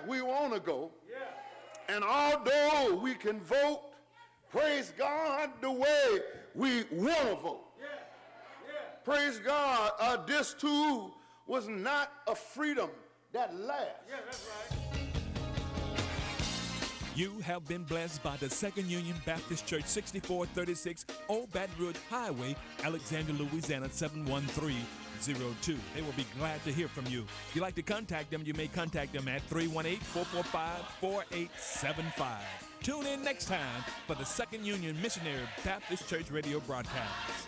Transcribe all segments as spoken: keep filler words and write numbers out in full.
we want to go. And although we can vote, praise God, the way we want to vote. Praise God, uh, this too was not a freedom that lasts. Yeah, that's right. You have been blessed by the Second Union Baptist Church, sixty-four thirty-six Old Baton Rouge Highway, Alexandria, Louisiana, seven one three zero two. They will be glad to hear from you. If you'd like to contact them, you may contact them at three one eight, four four five, four eight seven five. Tune in next time for the Second Union Missionary Baptist Church radio broadcast.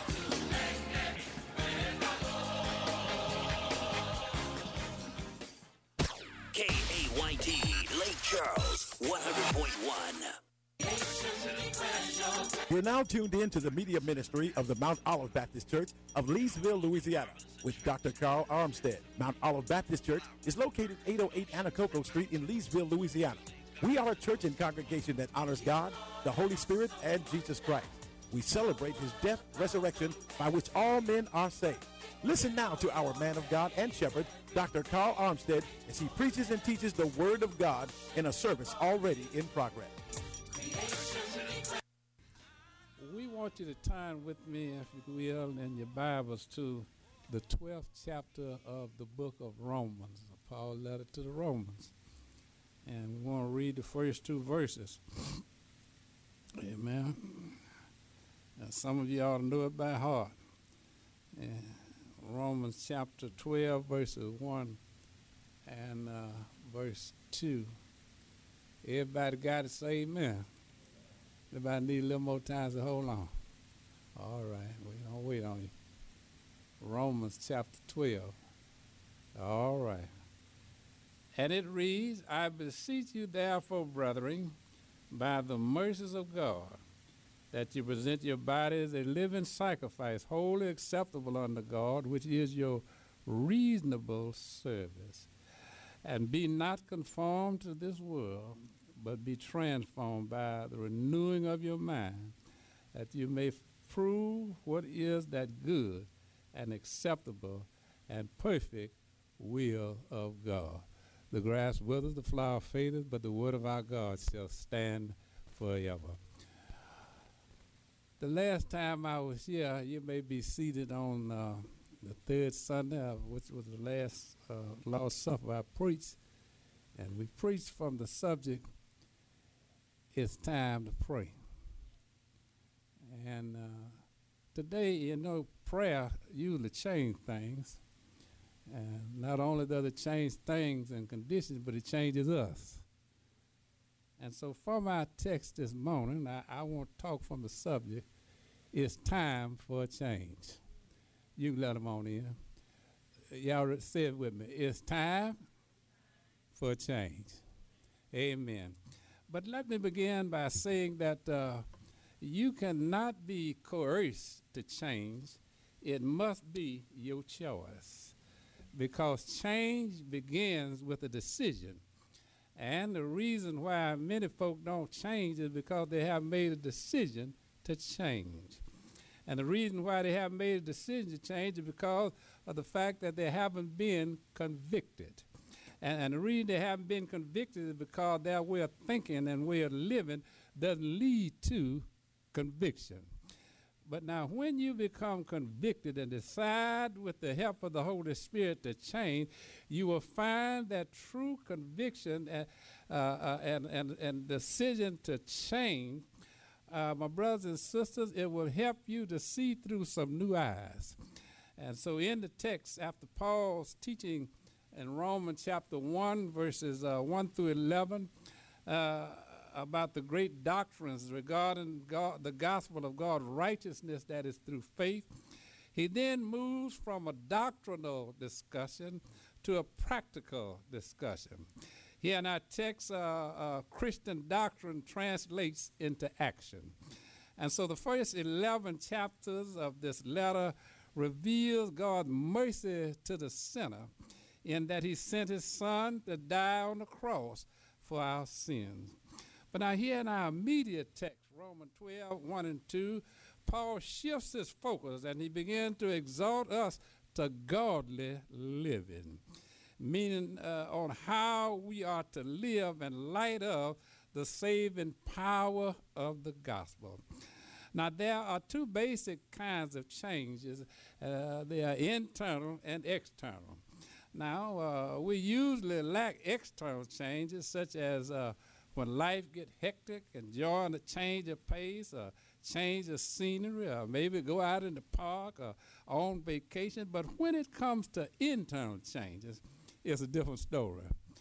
K A Y T, Lake Charles, one hundred point one. You're now tuned in to the media ministry of the Mount Olive Baptist Church of Leesville, Louisiana, with Doctor Carl Armstead. Mount Olive Baptist Church is located eight oh eight Anacoco Street in Leesville, Louisiana. We are a church and congregation that honors God, the Holy Spirit, and Jesus Christ. We celebrate his death, resurrection, by which all men are saved. Listen now to our man of God and shepherd, Doctor Carl Armstead, as he preaches and teaches the Word of God in a service already in progress. We want you to turn with me, if you will, in your Bibles to the twelfth chapter of the book of Romans, Paul's letter to the Romans. And we want to read the first two verses. Amen. Now, some of you ought to know it by heart. And Romans chapter twelve, verses one and uh, verse two. Everybody got to say amen. Everybody need a little more time to hold on. All right, we don't wait on you. Romans chapter twelve. All right. And it reads, I beseech you therefore, brethren, by the mercies of God, that you present your body as a living sacrifice, wholly acceptable unto God, which is your reasonable service. And be not conformed to this world, but be transformed by the renewing of your mind, that you may prove what is that good and acceptable and perfect will of God. The grass withers, the flower fadeth, but the word of our God shall stand forever. The last time I was here, you may be seated on uh, the third Sunday, uh, which was the last uh, Lord's Supper I preached, and we preached from the subject, it's time to pray. And uh, today, you know, prayer usually changes things. And not only does it change things and conditions, but it changes us. And so from our text this morning, I, I want to talk from the subject, it's time for a change. You can let them on in. Y'all say it with me. It's time for a change. Amen. But let me begin by saying that uh, you cannot be coerced to change. It must be your choice, because change begins with a decision. And the reason why many folk don't change is because they have made a decision to change. And the reason why they haven't made a decision to change is because of the fact that they haven't been convicted. And, and the reason they haven't been convicted is because their way of thinking and way of living doesn't lead to conviction. But now when you become convicted and decide with the help of the Holy Spirit to change, you will find that true conviction and, uh, uh, and, and, and decision to change, uh, my brothers and sisters, it will help you to see through some new eyes. And so in the text, after Paul's teaching in Romans chapter one, verses uh, one through eleven, uh, about the great doctrines regarding God, the gospel of God's righteousness that is through faith, he then moves from a doctrinal discussion to a practical discussion. Here in our text, uh, uh, Christian doctrine translates into action. And so the first eleven chapters of this letter reveals God's mercy to the sinner in that he sent his son to die on the cross for our sins. But now here in our immediate text, Romans twelve, one and two, Paul shifts his focus and he begins to exhort us to godly living. meaning uh, on how we are to live in light of the saving power of the gospel. Now, there are two basic kinds of changes. Uh, they are internal and external. Now, uh, we usually lack external changes, such as uh, when life gets hectic, enjoying a change of pace, or change of scenery, or maybe go out in the park or on vacation. But when it comes to internal changes, it's a different story.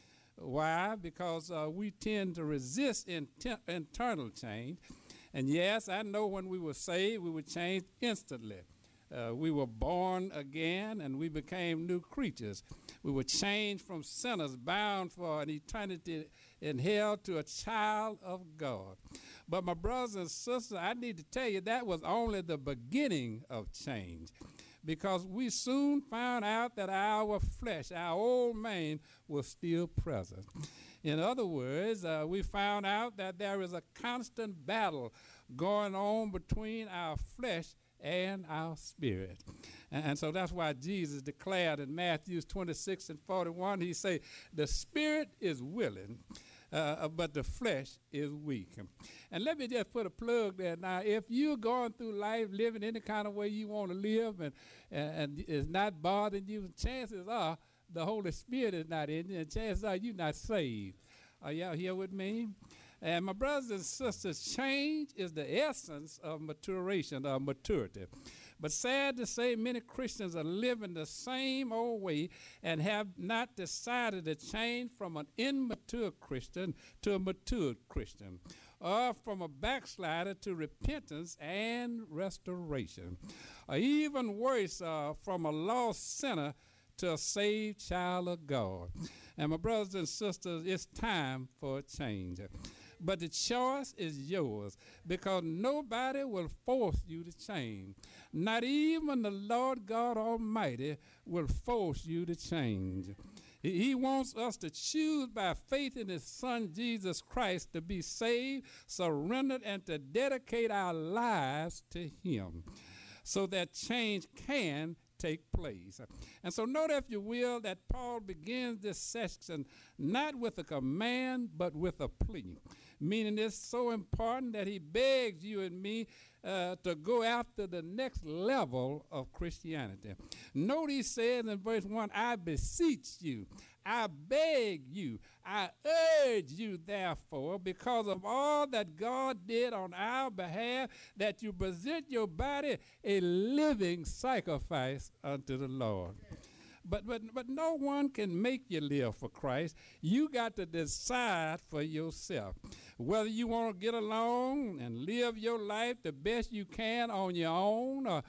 Why? Because uh, we tend to resist inter- internal change. And yes, I know when we were saved, we were changed instantly. Uh, we were born again, and we became new creatures. We were changed from sinners bound for an eternity in hell to a child of God. But my brothers and sisters, I need to tell you that was only the beginning of change, because we soon found out that our flesh, our old man, was still present. In other words, uh, we found out that there is a constant battle going on between our flesh and our spirit. And, and so that's why Jesus declared in Matthew twenty-six and forty-one, he said, the spirit is willing, uh, but the flesh is weak. And let me just put a plug there. Now, if you're going through life living any kind of way you want to live, and, and, and it's not bothering you, chances are the Holy Spirit is not in you, and chances are you're not saved. Are y'all here with me? And my brothers and sisters, change is the essence of maturation, or maturity. But sad to say, many Christians are living the same old way and have not decided to change from an immature Christian to a mature Christian, or from a backslider to repentance and restoration, or even worse, uh, from a lost sinner to a saved child of God. And my brothers and sisters, it's time for a change. But the choice is yours, because nobody will force you to change. Not even the Lord God Almighty will force you to change. He wants us to choose by faith in his Son, Jesus Christ, to be saved, surrendered, and to dedicate our lives to him, so that change can take place. And so note, if you will, that Paul begins this section not with a command, but with a plea, meaning it's so important that he begs you and me uh, to go after the next level of Christianity. Note he says in verse one, I beseech you, I beg you, I urge you, therefore, because of all that God did on our behalf, that you present your body a living sacrifice unto the Lord. But, but, but no one can make you live for Christ. You got to decide for yourself whether you want to get along and live your life the best you can on your own, or,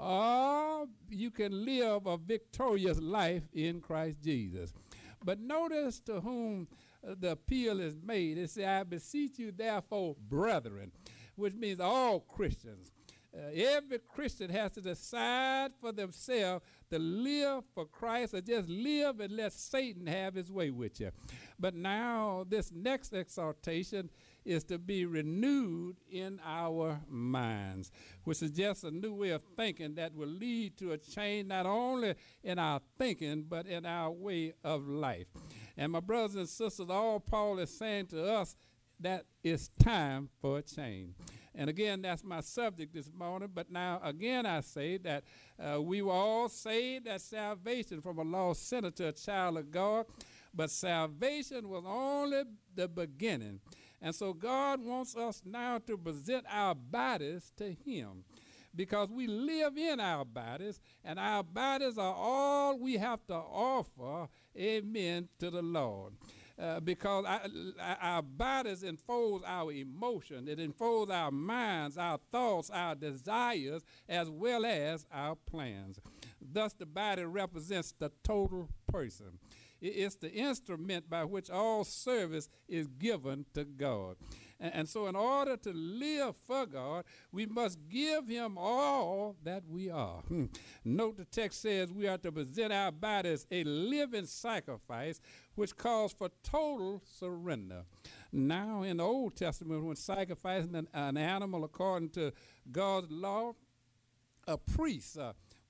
or you can live a victorious life in Christ Jesus. But notice to whom uh, the appeal is made. It says, I beseech you, therefore, brethren, which means all Christians. Uh, every Christian has to decide for themselves to live for Christ, or just live and let Satan have his way with you. But now this next exhortation is to be renewed in our minds, which is just a new way of thinking that will lead to a change not only in our thinking, but in our way of life. And my brothers and sisters, all Paul is saying to us, that it's time for a change. And again, that's my subject this morning. But now, again, I say that uh, we were all saved at salvation from a lost sinner to a child of God. But salvation was only the beginning. And so God wants us now to present our bodies to him, because we live in our bodies, and our bodies are all we have to offer, amen, to the Lord. Uh, because I, I, our bodies enfolds our emotion. It enfolds our minds, our thoughts, our desires, as well as our plans. Thus, the body represents the total person. It, it's the instrument by which all service is given to God. And, and so in order to live for God, we must give him all that we are. Hmm. Note the text says we are to present our bodies a living sacrifice, which calls for total surrender. Now, in the Old Testament, when sacrificing an, an animal according to God's law, a priest uh,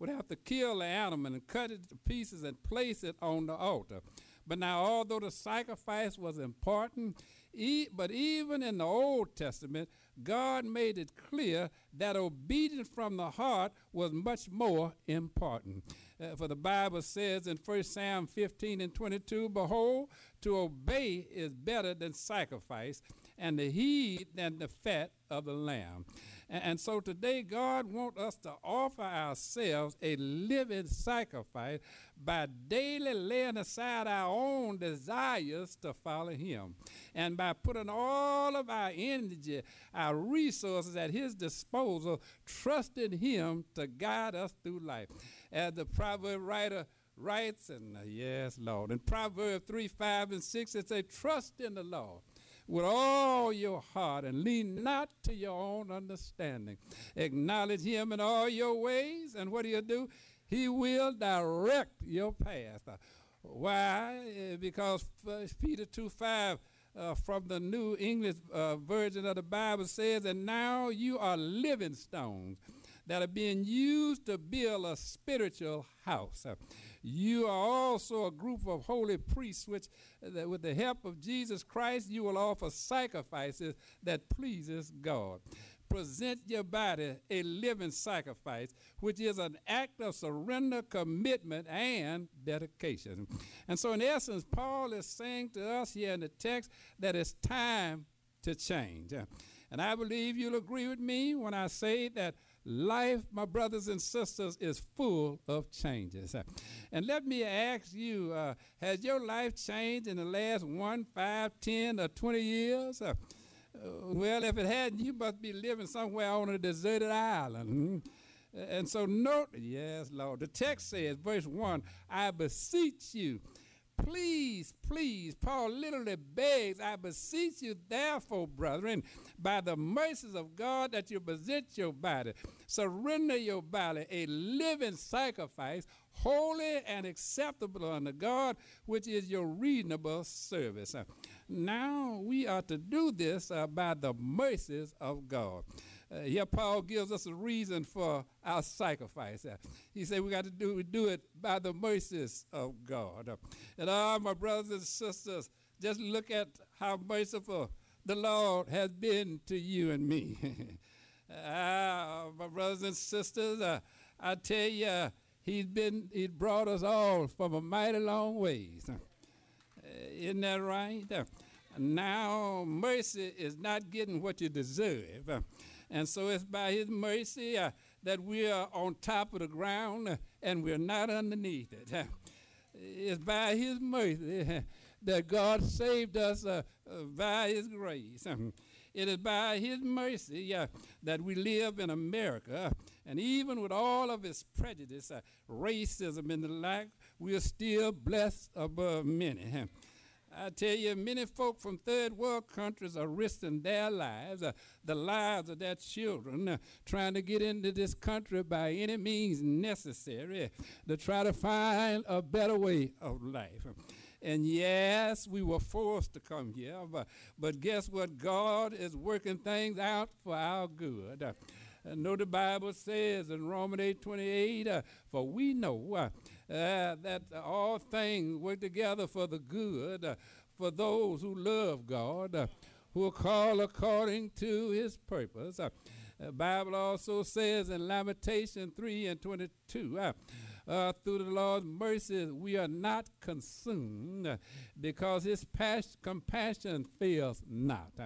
would have to kill the animal and cut it to pieces and place it on the altar. But now, although the sacrifice was important, e- but even in the Old Testament, God made it clear that obedience from the heart was much more important. Uh, for the Bible says in First Samuel fifteen and twenty-two, behold, to obey is better than sacrifice, and to heed than the fat of the lamb. And, and so today, God wants us to offer ourselves a living sacrifice by daily laying aside our own desires to follow him, and by putting all of our energy, our resources at his disposal, trusting him to guide us through life. As the proverb writer writes, and uh, yes, Lord, in Proverbs three, five, and six, it says, trust in the Lord with all your heart and lean not to your own understanding. Acknowledge him in all your ways, and what do you do? He will direct your path. Uh, why? Uh, because First Peter two, five uh, from the New English uh, Version of the Bible says, and now you are living stones that are being used to build a spiritual house. Uh, you are also a group of holy priests, which, uh, that with the help of Jesus Christ, you will offer sacrifices that pleases God. Present your body a living sacrifice, which is an act of surrender, commitment, and dedication. And so, in essence, Paul is saying to us here in the text that it's time to change. Uh, and I believe you'll agree with me when I say that life, my brothers and sisters, is full of changes. And let me ask you, uh, has your life changed in the last one, five, ten, or twenty years? Uh, well, if it hadn't, you must be living somewhere on a deserted island. And so note, yes, Lord, the text says, verse one, I beseech you, please, please, Paul literally begs, I beseech you, therefore, brethren, by the mercies of God, that you present your body, surrender your body, a living sacrifice, holy and acceptable unto God, which is your reasonable service. Uh, now we are to do this uh, by the mercies of God. Uh, here Paul gives us a reason for our sacrifice. Uh, he said we got to do, we do it by the mercies of God. Uh, and all my brothers and sisters, just look at how merciful the Lord has been to you and me. uh, my brothers and sisters, uh, I tell you, uh, he's been, he brought us all from a mighty long ways. Uh, isn't that right? Uh, now mercy is not getting what you deserve. Uh, And so it's by his mercy uh, that we are on top of the ground uh, and we're not underneath it. Uh, it's by his mercy uh, that God saved us uh, uh, by his grace. Um, it is by his mercy uh, that we live in America. And even with all of its prejudice, uh, racism, and the like, we are still blessed above many. Uh, I tell you, many folk from third world countries are risking their lives, uh, the lives of their children, uh, trying to get into this country by any means necessary to try to find a better way of life. And yes, we were forced to come here, but, but guess what? God is working things out for our good. Uh, I know the Bible says in Romans eight twenty-eight, uh, for we know uh, uh, that all things work together for the good, uh, for those who love God, uh, who are called according to his purpose. Uh, the Bible also says in Lamentation three and twenty-two, uh, uh, through the Lord's mercy we are not consumed, uh, because his pas- compassion fails not. Uh,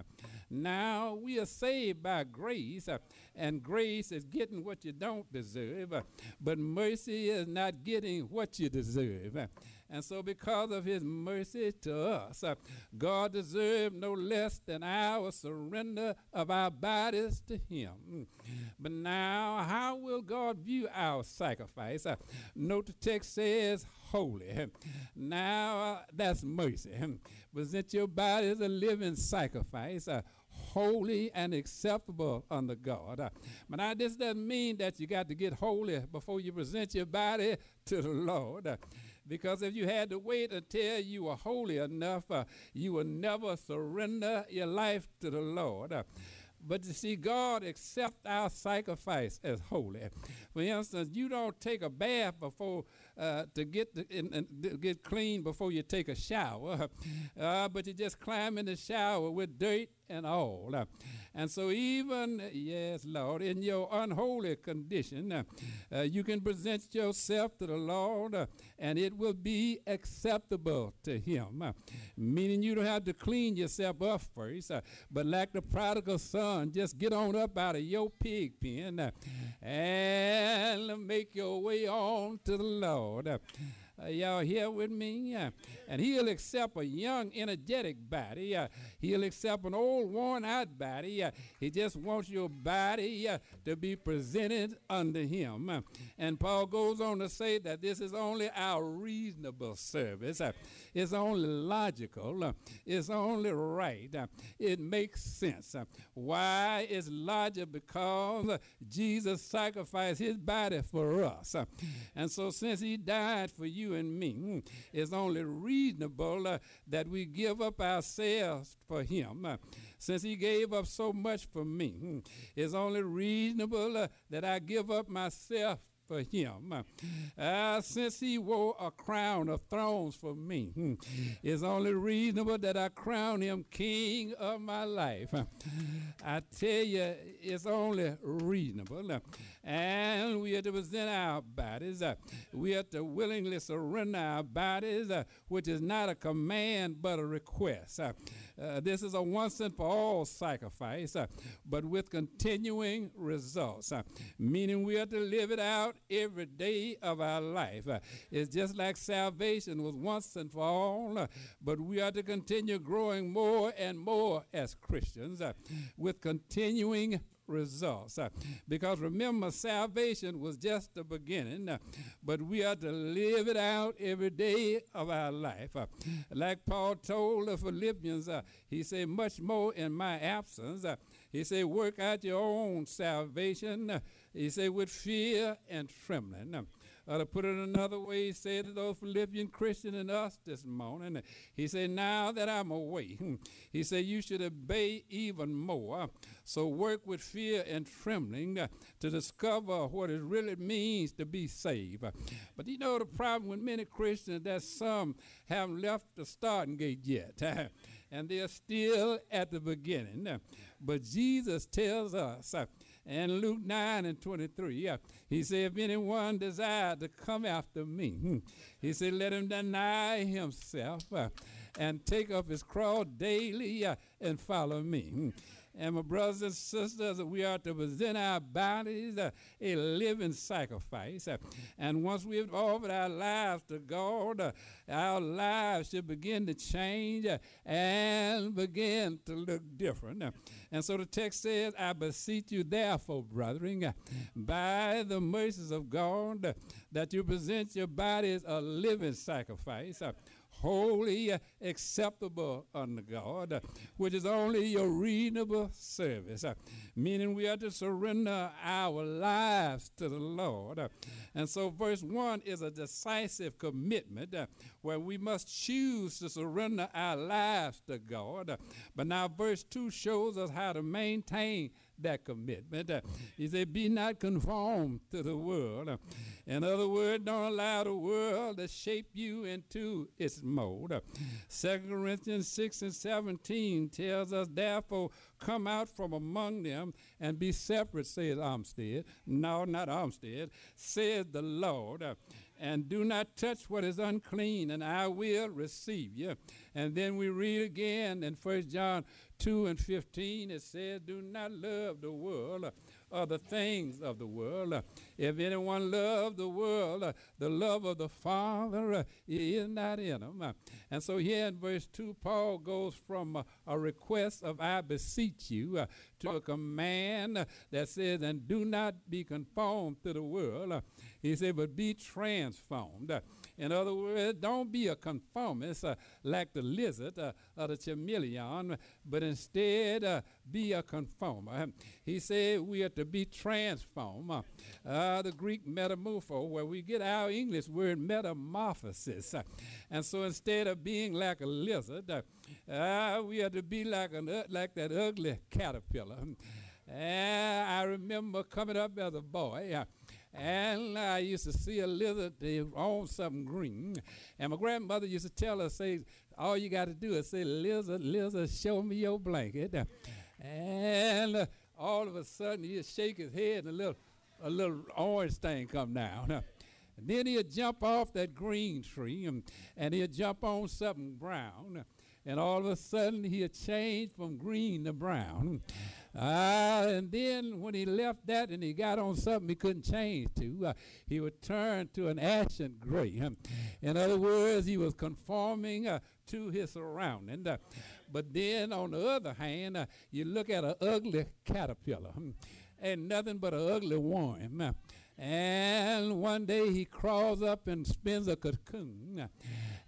now we are saved by grace, uh, and grace is getting what you don't deserve, uh, but mercy is not getting what you deserve. Uh, and so because of his mercy to us, uh, God deserved no less than our surrender of our bodies to him. But now, how will God view our sacrifice? Uh, note the text says holy. Now, uh, that's mercy. Present your body as a living sacrifice, uh, holy and acceptable unto God. Uh, but now, this doesn't mean that you got to get holy before you present your body to the Lord. Uh, Because if you had to wait until you were holy enough, uh, you would never surrender your life to the Lord. Uh, But you see, God accepts our sacrifice as holy. For instance, you don't take a bath before uh, to get the, in, in, get clean before you take a shower, uh, but you just climb in the shower with dirt and all. Uh, and so even, yes, Lord, in your unholy condition, uh, uh, you can present yourself to the Lord, uh, and it will be acceptable to him. Uh, meaning you don't have to clean yourself up first, uh, but like the prodigal son, just get on up out of your pig pen uh, and make your way on to the Lord. Uh, Uh, y'all here with me? Uh, and he'll accept a young, energetic body. Uh, he'll accept an old, worn-out body. Uh, he just wants your body uh, to be presented unto him. Uh, and Paul goes on to say that this is only our reasonable service. Uh, it's only logical. Uh, it's only right. Uh, it makes sense. Uh, why is logical? Because uh, Jesus sacrificed his body for us. Uh, and so since he died for you and me, it's only reasonable uh, that we give up ourselves for him. Uh, since he gave up so much for me, it's only reasonable uh, that I give up myself for him. Uh, since he wore a crown of thorns for me, it's only reasonable that I crown him king of my life. I tell you, it's only reasonable. And we are to present our bodies. Uh, we are to willingly surrender our bodies, uh, which is not a command but a request. Uh, uh, this is a once and for all sacrifice, uh, but with continuing results, uh, meaning we are to live it out every day of our life. Uh, it's just like salvation was once and for all, uh, but we are to continue growing more and more as Christians uh, with continuing results. Uh, because remember, salvation was just the beginning, uh, but we are to live it out every day of our life. Uh, like Paul told the Philippians, uh, he said, much more in my absence. Uh, he said, work out your own salvation. Uh, he said, with fear and trembling. Uh, Uh, to put it another way, he said to those Philippian Christians and us this morning, he said, now that I'm away, he said, you should obey even more. So work with fear and trembling uh, to discover what it really means to be saved. Uh, but you know the problem with many Christians that some haven't left the starting gate yet. Uh, and they're still at the beginning. Uh, but Jesus tells us, uh, and Luke nine and twenty-three, uh, he said, if anyone desire to come after me, he said, let him deny himself uh, and take up his cross daily uh, and follow me. And my brothers and sisters, we are to present our bodies uh, a living sacrifice. Uh, and once we've offered our lives to God, uh, our lives should begin to change uh, and begin to look different. Uh, and so the text says, I beseech you therefore, brethren, uh, by the mercies of God, uh, that you present your bodies a living sacrifice, uh, holy, uh, acceptable unto God, uh, which is only your reasonable service, uh, meaning we are to surrender our lives to the Lord. Uh, and so verse one is a decisive commitment uh, where we must choose to surrender our lives to God. Uh, but now verse two shows us how to maintain that commitment. Uh, he said, be not conformed to the world. Uh, in other words, don't allow the world to shape you into its mold. Uh, Second Corinthians six and seventeen tells us, therefore, come out from among them and be separate, says Armstead. No, not Armstead, says the Lord. Uh, and do not touch what is unclean, and I will receive you. And then we read again in First John two and fifteen, it says, do not love the world uh, or the things of the world. Uh, if anyone loves the world, uh, the love of the Father uh, is not in him. Uh, and so here in verse two, Paul goes from uh, a request of I beseech you uh, to a command uh, that says, and do not be conformed to the world. Uh, he said, but be transformed. Uh, In other words, don't be a conformist uh, like the lizard uh, or the chameleon, but instead uh, be a conformer. He said we are to be transformed. Uh, uh, the Greek metamorpho, where we get our English word metamorphosis. Uh, and so instead of being like a lizard, uh, uh, we are to be like, an, uh, like that ugly caterpillar. And I remember coming up as a boy, uh, and I used to see a lizard on something green. And my grandmother used to tell us, say, all you got to do is say, lizard, lizard, show me your blanket. And uh, all of a sudden, he'd shake his head, and a little, a little orange thing come down. And then he'd jump off that green tree, and, and he'd jump on something brown. And all of a sudden, he'd change from green to brown. Uh, and then when he left that and he got on something he couldn't change to, uh, he would turn to an ashen gray. Um, in other words, he was conforming uh, to his surroundings. Uh, but then on the other hand, uh, you look at an ugly caterpillar, um, and nothing but an ugly worm. Uh, and one day he crawls up and spins a cocoon. Uh,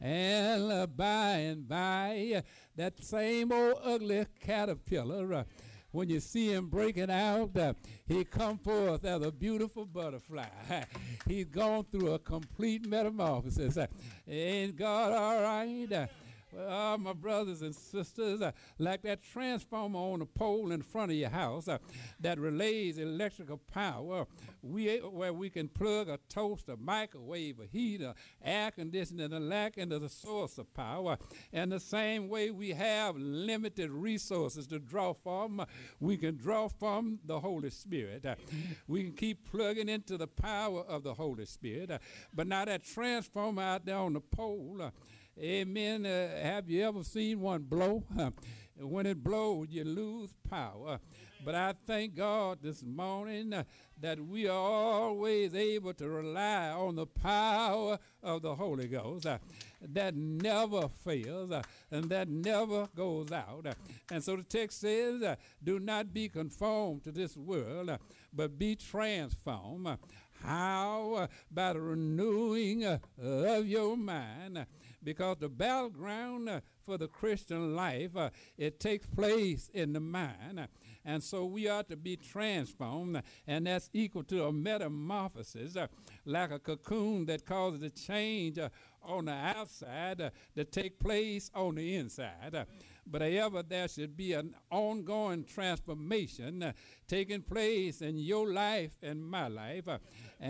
and uh, by and by, uh, that same old ugly caterpillar, uh, when you see him breaking out, uh, he come forth as a beautiful butterfly. He's gone through a complete metamorphosis. Uh, ain't God all right? Uh, well, my brothers and sisters, uh, like that transformer on the pole in front of your house uh, that relays electrical power, we, where we can plug a toaster, microwave, a heater, air conditioning, and lack into the source of power. And the same way we have limited resources to draw from, uh, we can draw from the Holy Spirit. Uh, we can keep plugging into the power of the Holy Spirit. Uh, but now that transformer out there on the pole, uh, amen. Uh, have you ever seen one blow? Uh, when it blows, you lose power. But I thank God this morning uh, that we are always able to rely on the power of the Holy Ghost uh, that never fails uh, and that never goes out. Uh, and so the text says, uh, do not be conformed to this world, uh, but be transformed. Uh, how? Uh, by the renewing uh, of your mind. Uh, because the battleground uh, for the Christian life, uh, it takes place in the mind. Uh, and so we ought to be transformed, uh, and that's equal to a metamorphosis, uh, like a cocoon that causes a change uh, on the outside uh, to take place on the inside. Uh, but however, there should be an ongoing transformation uh, taking place in your life and my life, uh,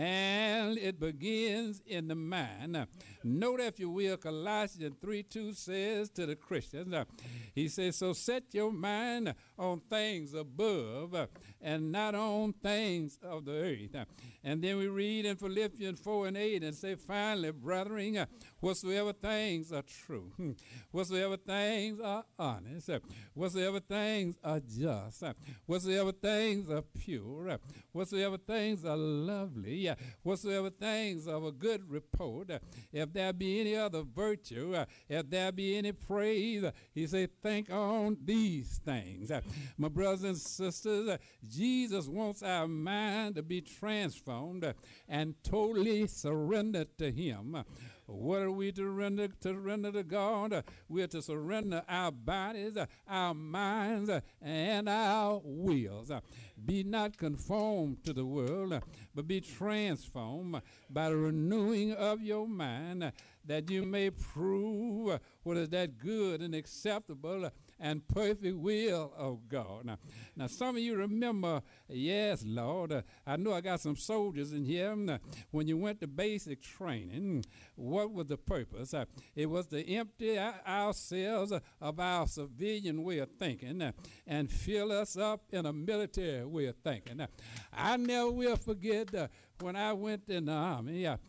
and it begins in the mind. Uh, note, if you will, Colossians three two says to the Christians, uh, he says, so set your mind on things above uh, and not on things of the earth. Uh, and then we read in Philippians four and eight and say, finally, brethren, uh, whatsoever things are true, hmm, whatsoever things are honest, uh, whatsoever things are just, uh, whatsoever things are pure, uh, whatsoever things are lovely, uh, whatsoever things are of a good report, uh, if there be any other virtue, uh, if there be any praise, uh, he said, think on these things. Uh, my brothers and sisters, uh, Jesus wants our mind to be transformed uh, and totally surrendered to him. Uh, What are we to render to render to God? Uh, we are to surrender our bodies, uh, our minds, uh, and our wills. Uh, be not conformed to the world, uh, but be transformed by the renewing of your mind, uh, that you may prove uh, what is that good and acceptable uh, and perfect will of God. Now, now, some of you remember, yes, Lord, uh, I know I got some soldiers in here. Uh, when you went to basic training, what was the purpose? Uh, it was to empty ourselves of our civilian way of thinking uh, and fill us up in a military way of thinking. Uh, I never will forget uh, when I went in the army uh,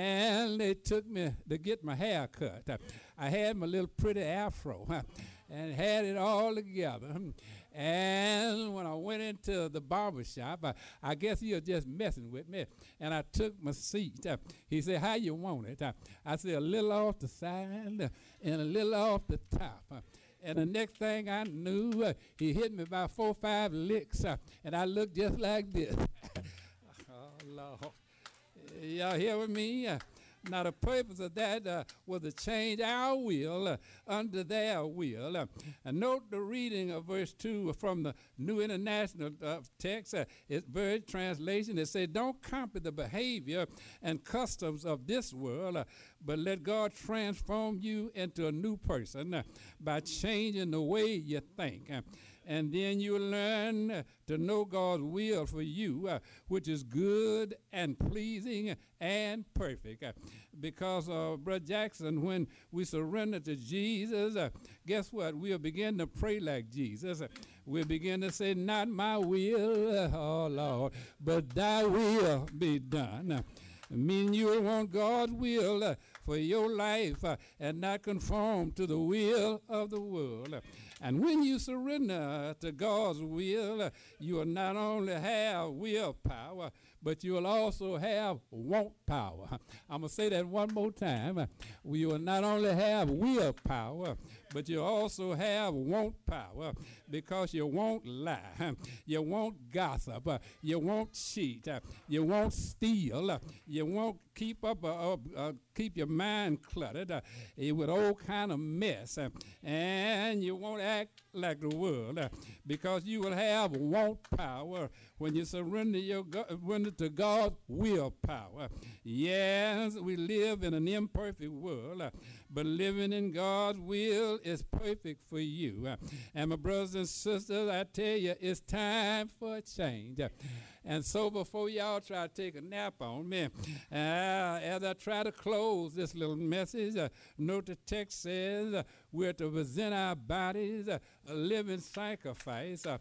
and they took me to get my hair cut. Uh, I had my little pretty afro uh, and had it all together. And when I went into the barber shop, I, I guess he was just messing with me. And I took my seat. Uh, he said, how you want it? Uh, I said, a little off the side uh, and a little off the top. Uh, and the next thing I knew, uh, he hit me about four or five licks. Uh, and I looked just like this. Oh, Lord. Y'all here with me? Uh, Now, the purpose of that uh, was to change our will uh, under their will. Uh, and note the reading of verse two from the New International uh, text. Uh, it's Bird translation. It says, don't copy the behavior and customs of this world, uh, but let God transform you into a new person uh, by changing the way you think. Uh, and then you learn uh, to know God's will for you, uh, which is good and pleasing and perfect. Uh, because, uh, Brother Jackson, when we surrender to Jesus, uh, guess what? We'll begin to pray like Jesus. Uh, we'll begin to say, not my will, uh, oh Lord, but thy will be done. Uh, mean you'll want God's will uh, for your life uh, and not conform to the will of the world. Uh, And when you surrender to God's will, you will not only have willpower, but you will also have want power. I'm going to say that one more time. You will not only have willpower, but you also have want power, because you won't lie, you won't gossip, you won't cheat, you won't steal, you won't keep up, uh, uh, keep your mind cluttered uh, with all kind of mess, uh, and you won't act like the world, uh, because you will have want power when you surrender your go- surrender to God's willpower. Yes, we live in an imperfect world, uh, but living in God's will is perfect for you. Uh, and my brothers and sisters, I tell you, it's time for a change. Uh, and so before y'all try to take a nap on me, uh, as I try to close this little message, uh, note the text says uh, we're to present our bodies uh, a living sacrifice, uh,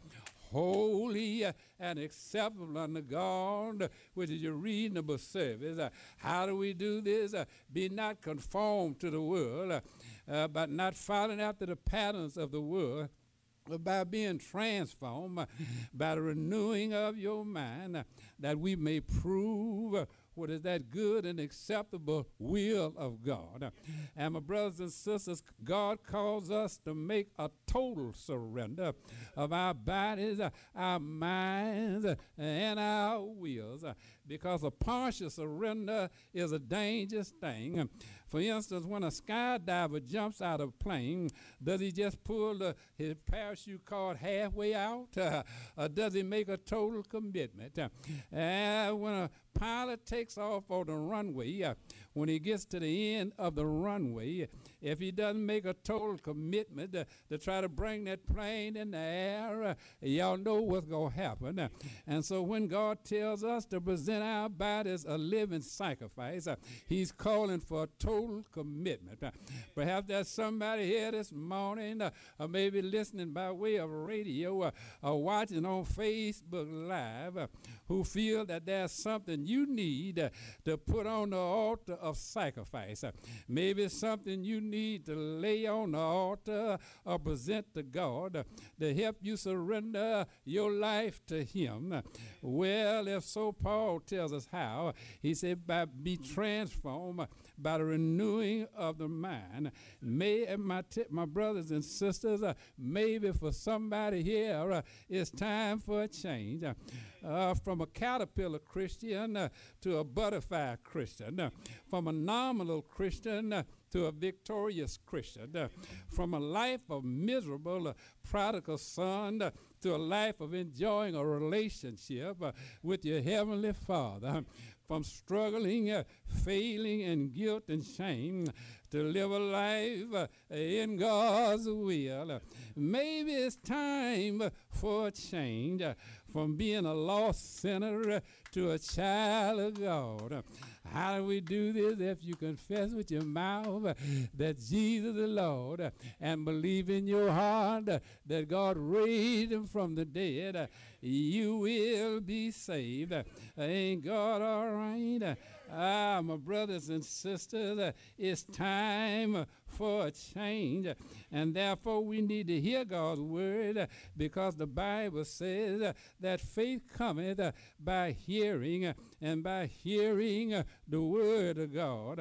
holy uh, and acceptable unto God, which is your reasonable service. Uh, how do we do this? Uh, be not conformed to the world, uh, uh, but not following after the patterns of the world, but by being transformed uh, by the renewing of your mind, uh, that we may prove uh, what is that good and acceptable will of God. And my brothers and sisters, God calls us to make a total surrender of our bodies, our minds, and our wills, because a partial surrender is a dangerous thing. For instance, when a skydiver jumps out of a plane, does he just pull the, his parachute cord halfway out, uh, or does he make a total commitment? Uh, and when a pilot takes off on the runway, uh, when he gets to the end of the runway, if he doesn't make a total commitment uh, to try to bring that plane in the air, uh, y'all know what's going to happen. Uh, and so when God tells us to present our bodies a living sacrifice, uh, he's calling for a total commitment. Uh, perhaps there's somebody here this morning, uh, or maybe listening by way of radio, uh, or watching on Facebook Live, uh, who feel that there's something you need uh, to put on the altar of sacrifice. Uh, maybe it's something you need to lay on the altar or present to God uh, to help you surrender your life to him. Uh, well, if so, Paul tells us how. He said, by be transformed by the renewing of the mind. May, my, t- my brothers and sisters, uh, maybe for somebody here, uh, it's time for a change. Uh, uh, from a caterpillar Christian uh, to a butterfly Christian, uh, from a nominal Christian uh, to a victorious Christian, uh, from a life of miserable uh, prodigal son uh, to a life of enjoying a relationship uh, with your heavenly Father, from struggling, uh, failing, and guilt and shame to live a life uh, in God's will. Uh, maybe it's time for a change uh, from being a lost sinner uh, to a child of God. Uh, how do we do this? If you confess with your mouth uh, that Jesus is Lord uh, and believe in your heart uh, that God raised him from the dead, uh, you will be saved. Uh, ain't God all right? Uh, ah, my brothers and sisters, uh, it's time uh, for a change. Uh, and therefore, we need to hear God's word uh, because the Bible says uh, that faith cometh uh, by hearing, uh, and by hearing uh, the word of God. Uh,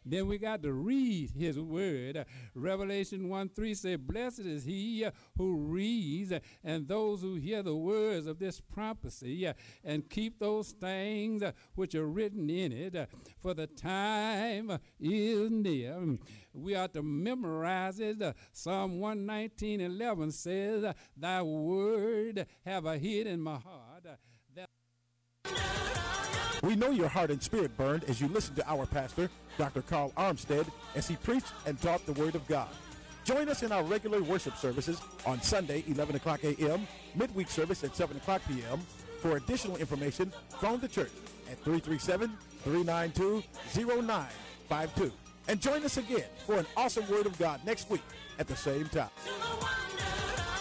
Then we got to read his word. Uh, Revelation one three says, blessed is he uh, who reads uh, and those who hear the words of this prophecy uh, and keep those things uh, which are written in it, uh, for the time uh, is near. Um, we ought to memorize it. Uh, Psalm one nineteen eleven says, uh, thy word have I hid in my heart. Uh, that We know your heart and spirit burned as you listened to our pastor, Doctor Carl Armstead, as he preached and taught the Word of God. Join us in our regular worship services on Sunday, eleven o'clock a m, midweek service at seven o'clock p m For additional information, phone the church at three three seven, three nine two, zero nine five two. And join us again for an awesome Word of God next week at the same time.